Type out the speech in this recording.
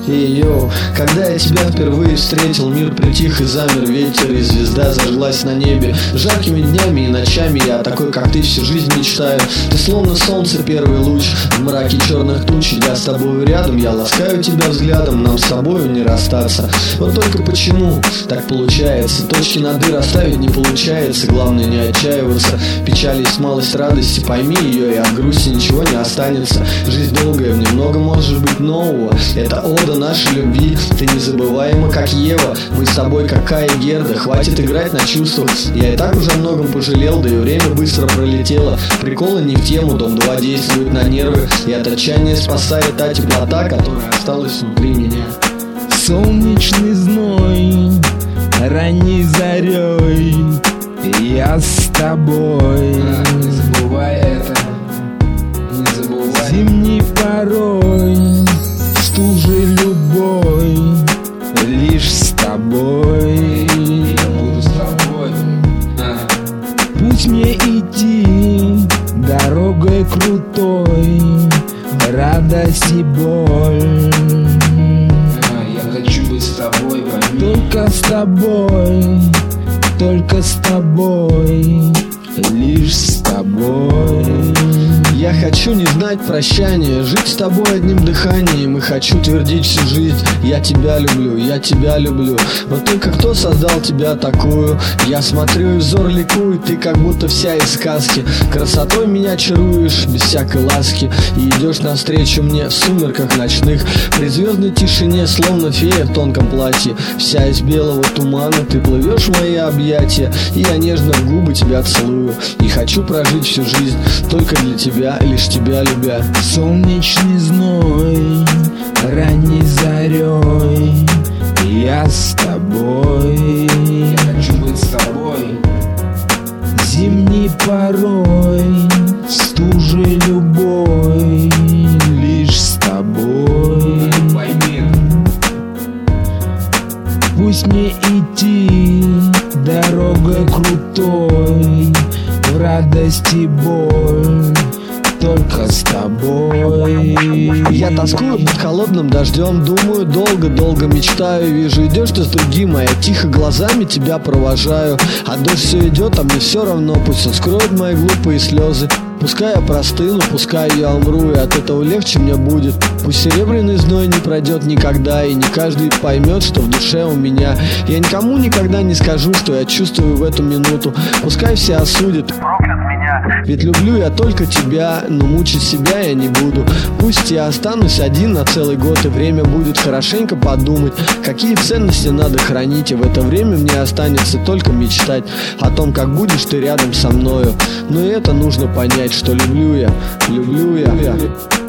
Йоу, когда я тебя впервые встретил, мир притих и замер ветер, и звезда зажглась на небе. Жаркими днями и ночами я такой, как ты, всю жизнь мечтаю. Ты словно солнце, первый луч в мраке черных туч. Идя с тобой рядом, я ласкаю тебя взглядом. Нам с тобою не расстаться. Вот только почему так получается? Точки над «и» расставить не получается. Главное не отчаиваться. Печали есть малость радости, пойми ее, и от грусти ничего не останется. Жизнь долгая, в ней много может быть нового. Это ода нашей любви, ты незабываема, как Ева. Мы с тобой, как Кай и Герда. Хватит играть на чувствах. Я и так уже о многом пожалел, да и время быстро пролетело. Приколы не в тему, Дом 2 действует на нервы, и от отчаяния спасает та теплота, которая осталась внутри меня. Солнечный зной, ранней зарей, я с тобой. Не забывай это, не забывай. Зимней порой, стужей любой, лишь с тобой. Я буду с тобой. Пусть мне идти дорогой крутой, радость и боль. Я хочу быть с тобой, пойми. Только с тобой, только с тобой, лишь с тобой. Я хочу не знать прощания, жить с тобой одним дыханием. И хочу твердить всю жизнь: я тебя люблю, я тебя люблю. Но только кто создал тебя такую? Я смотрю и взор ликует, ты как будто вся из сказки. Красотой меня чаруешь, без всякой ласки. И идешь навстречу мне в сумерках ночных, при звездной тишине, словно фея в тонком платье. Вся из белого тумана ты плывешь в мои объятия, и я нежно в губы тебя целую. И хочу прожить всю жизнь только для тебя, лишь тебя любя. Солнечный зной, ранней зарей, я с тобой. Я хочу быть с тобой. Зимней порой, стужей любой, лишь с тобой. Пойми. Пусть мне идти дорогой крутой, в радость и боль, только с тобой. Я тоскую под холодным дождем, думаю, долго-долго мечтаю. Вижу, идешь ты с другим, а я тихо глазами тебя провожаю. А дождь все идет, а мне все равно, пусть он скроет мои глупые слезы. Пускай я простыну, пускай я умру, и от этого легче мне будет. Пусть серебряный зной не пройдет никогда, и не каждый поймет, что в душе у меня. Я никому никогда не скажу, что я чувствую в эту минуту. Пускай все осудят, проклят меня, ведь люблю я только тебя, но мучить себя я не буду. Пусть я останусь один на целый год, и время будет хорошенько подумать, какие ценности надо хранить. И в это время мне останется только мечтать о том, как будешь ты рядом со мною. Но и это нужно понять, что люблю я.